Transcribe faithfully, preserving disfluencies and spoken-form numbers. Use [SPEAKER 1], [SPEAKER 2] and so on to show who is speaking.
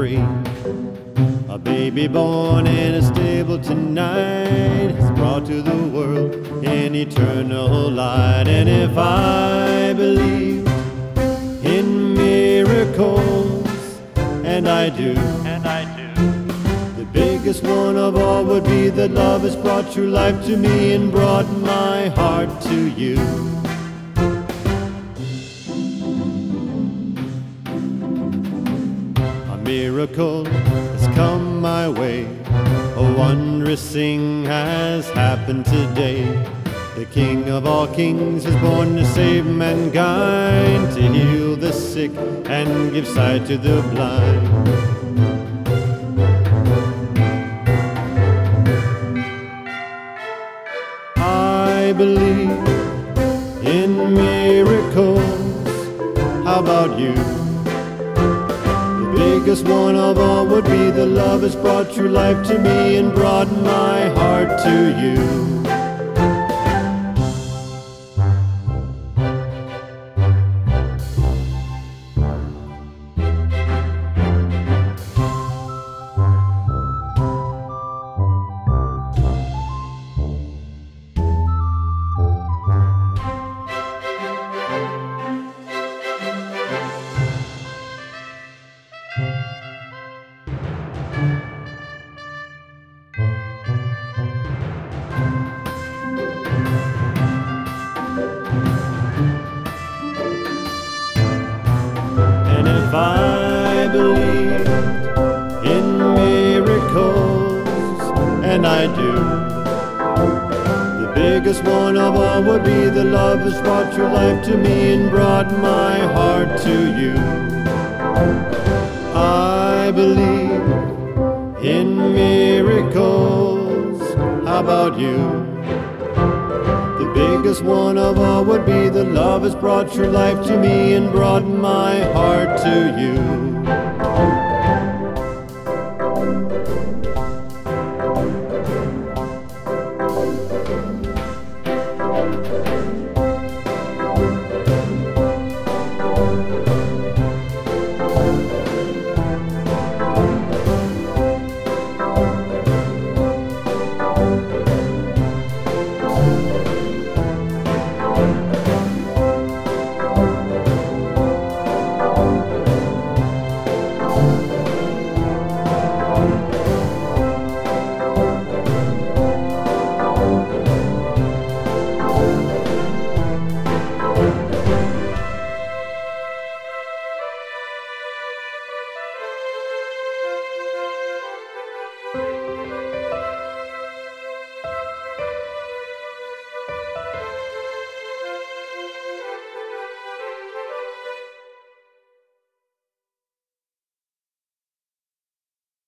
[SPEAKER 1] free. A baby born in a stable tonight is brought to the world in eternal light. And if I believe in miracles, and I do,
[SPEAKER 2] and I do,
[SPEAKER 1] the biggest one of all would be that love has brought true life to me and brought my heart to you. A miracle has come my way, a wondrous thing has happened today. The King of all kings is born to save mankind, to heal the sick and give sight to the blind. I believe in miracles. How about you? The biggest one of all would be that love has brought true life to me and brought my heart to you. And if I believe in miracles, and I do, the biggest one of all would be that love has brought true life to me and brought my heart to you. I believe in miracles. How about you? The biggest one of all would be that love has brought true life to me and brought my heart to you.